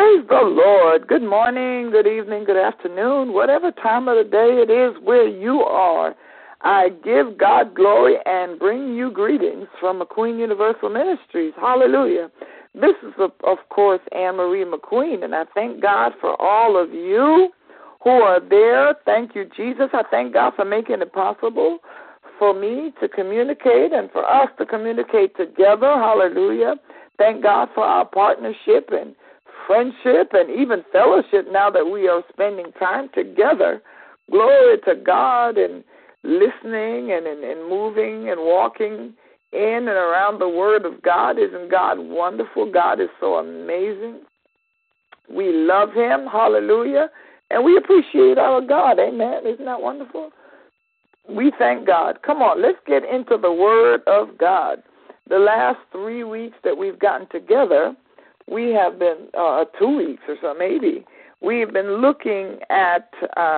Praise the Lord. Good morning, good evening, good afternoon, whatever time of the day it is where you are. I give God glory and bring you greetings from McQueen Universal Ministries. Hallelujah. This is, of course, Anne-Marie McQueen, and I thank God for all of you who are there. Thank you, Jesus. I thank God for making it possible for me to communicate and for us to communicate together. Hallelujah. Thank God for our partnership and friendship and even fellowship now that we are spending time together. Glory to God, and listening and moving and walking in and around the Word of God. Isn't God wonderful? God is so amazing. We love Him. Hallelujah. And we appreciate our God. Amen. Isn't that wonderful? We thank God. Come on, let's get into the Word of God. The last 3 weeks that we've gotten together, we have been, 2 weeks or so maybe, we've been looking at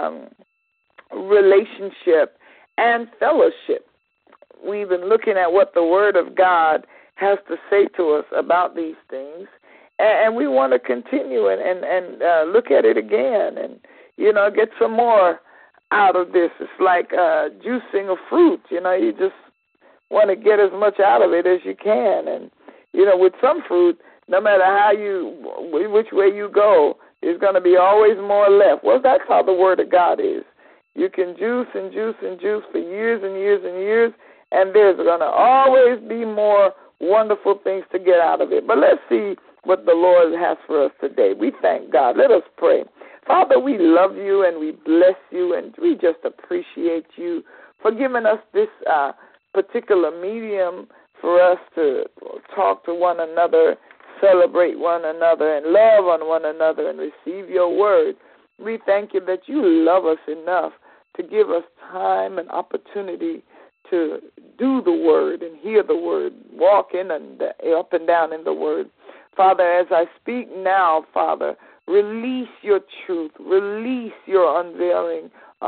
relationship and fellowship. We've been looking at what the Word of God has to say to us about these things, and we want to continue and look at it again and, get some more out of this. It's like juicing a fruit. You just want to get as much out of it as you can. And, with some fruit, no matter which way you go, there's going to be always more left. Well, that's how the Word of God is. You can juice and juice and juice for years and years and years, and there's going to always be more wonderful things to get out of it. But let's see what the Lord has for us today. We thank God. Let us pray. Father, we love you and we bless you, and we just appreciate you for giving us this particular medium for us to talk to one another, celebrate one another, and love on one another and receive your word. We thank you that you love us enough to give us time and opportunity to do the word and hear the word, walk in and up and down in the word. Father, as I speak now, Father, release your truth, release your unfailing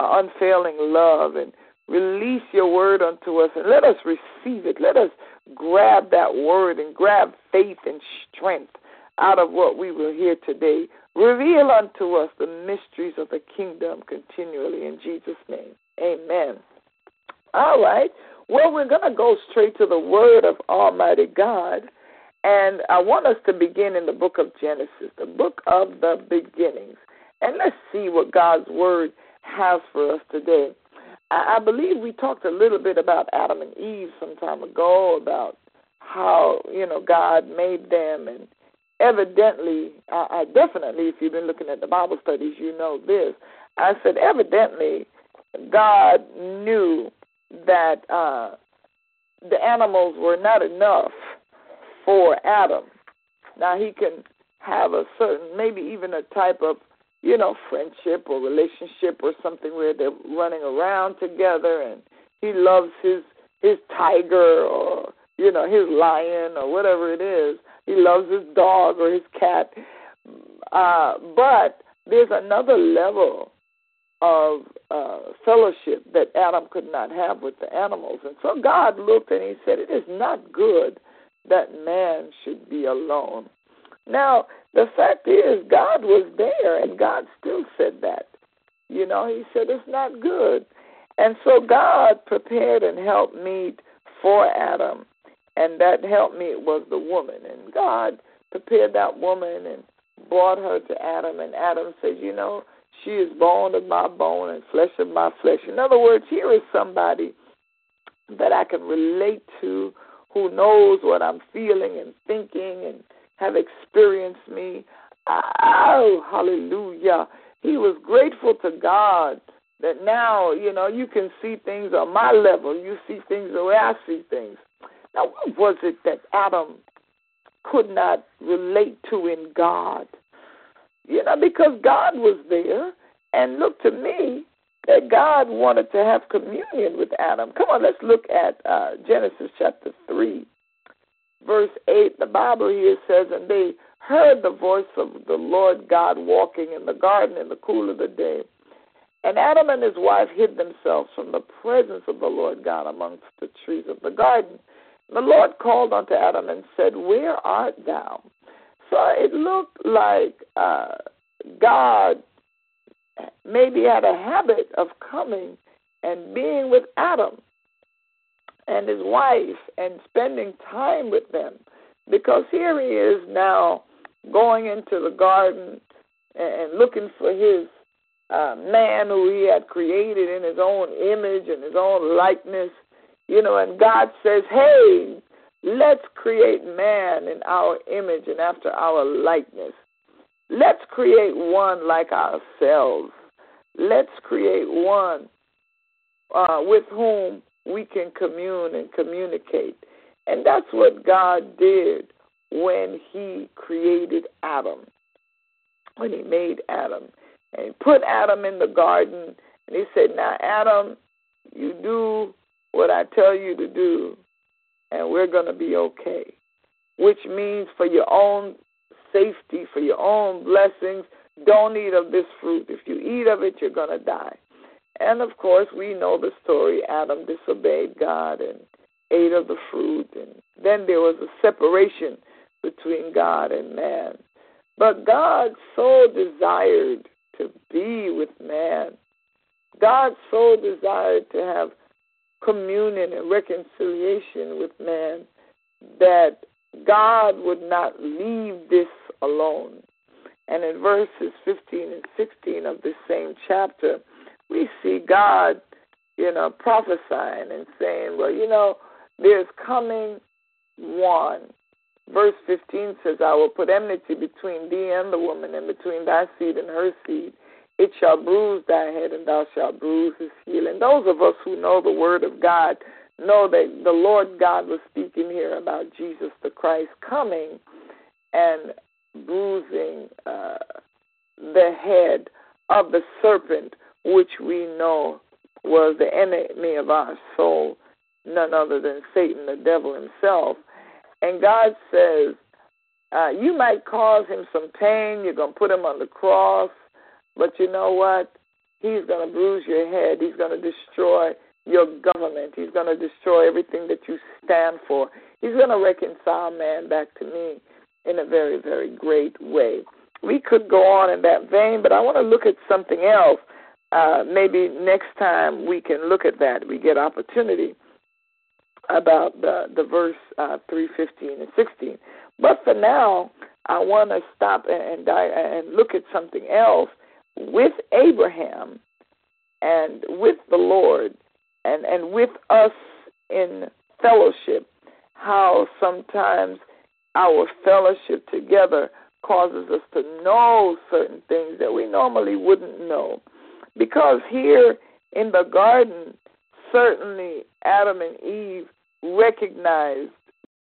love, and release your word unto us, and let us receive it. Let us grab that word and grab faith and strength out of what we will hear today. Reveal unto us the mysteries of the kingdom continually in Jesus' name. Amen. All right. Well, we're going to go straight to the word of Almighty God, and I want us to begin in the book of Genesis, the book of the beginnings, and let's see what God's word has for us today. I believe we talked a little bit about Adam and Eve some time ago, about how, God made them, and evidently, definitely, if you've been looking at the Bible studies, you know this. I said, evidently, God knew that the animals were not enough for Adam. Now, he can have a certain, maybe even a type of, friendship or relationship or something where they're running around together, and he loves his tiger or, his lion or whatever it is. He loves his dog or his cat. But there's another level of fellowship that Adam could not have with the animals. And so God looked and he said, it is not good that man should be alone. Now, the fact is, God was there, and God still said that. He said it's not good. And so God prepared and helped meet for Adam, and that helpmeet was the woman. And God prepared that woman and brought her to Adam, and Adam said, she is bone of my bone and flesh of my flesh. In other words, here is somebody that I can relate to, who knows what I'm feeling and thinking and have experienced me. Oh, hallelujah. He was grateful to God that now, you can see things on my level. You see things the way I see things. Now, what was it that Adam could not relate to in God? Because God was there, and look to me that God wanted to have communion with Adam. Come on, let's look at Genesis chapter 3. Verse 8, the Bible here says, and they heard the voice of the Lord God walking in the garden in the cool of the day. And Adam and his wife hid themselves from the presence of the Lord God amongst the trees of the garden. The Lord called unto Adam and said, where art thou? so it looked like God maybe had a habit of coming and being with Adam and his wife and spending time with them, because here he is now going into the garden and looking for his man who he had created in his own image and his own likeness, and God says, hey, let's create man in our image and after our likeness. Let's create one like ourselves. Let's create one with whom we can commune and communicate. And that's what God did when he created Adam, when he made Adam. And he put Adam in the garden, and he said, now, Adam, you do what I tell you to do, and we're going to be okay, which means for your own safety, for your own blessings, don't eat of this fruit. If you eat of it, you're going to die. And, of course, we know the story. Adam disobeyed God and ate of the fruit, and then there was a separation between God and man. But God so desired to be with man. God so desired to have communion and reconciliation with man that God would not leave this alone. And in verses 15 and 16 of this same chapter, we see God, prophesying and saying, well, there's coming one. Verse 15 says, I will put enmity between thee and the woman, and between thy seed and her seed. It shall bruise thy head, and thou shalt bruise his heel. And those of us who know the word of God know that the Lord God was speaking here about Jesus the Christ coming and bruising the head of the serpent, which we know was the enemy of our soul, none other than Satan, the devil himself. And God says, you might cause him some pain. You're going to put him on the cross. But you know what? He's going to bruise your head. He's going to destroy your government. He's going to destroy everything that you stand for. He's going to reconcile man back to me in a very, very great way. We could go on in that vein, but I want to look at something else. Maybe next time we can look at that. We get opportunity about the verse 3:15 and 16. But for now, I want to stop and look at something else with Abraham and with the Lord and with us in fellowship, how sometimes our fellowship together causes us to know certain things that we normally wouldn't know. Because here in the garden, certainly Adam and Eve recognized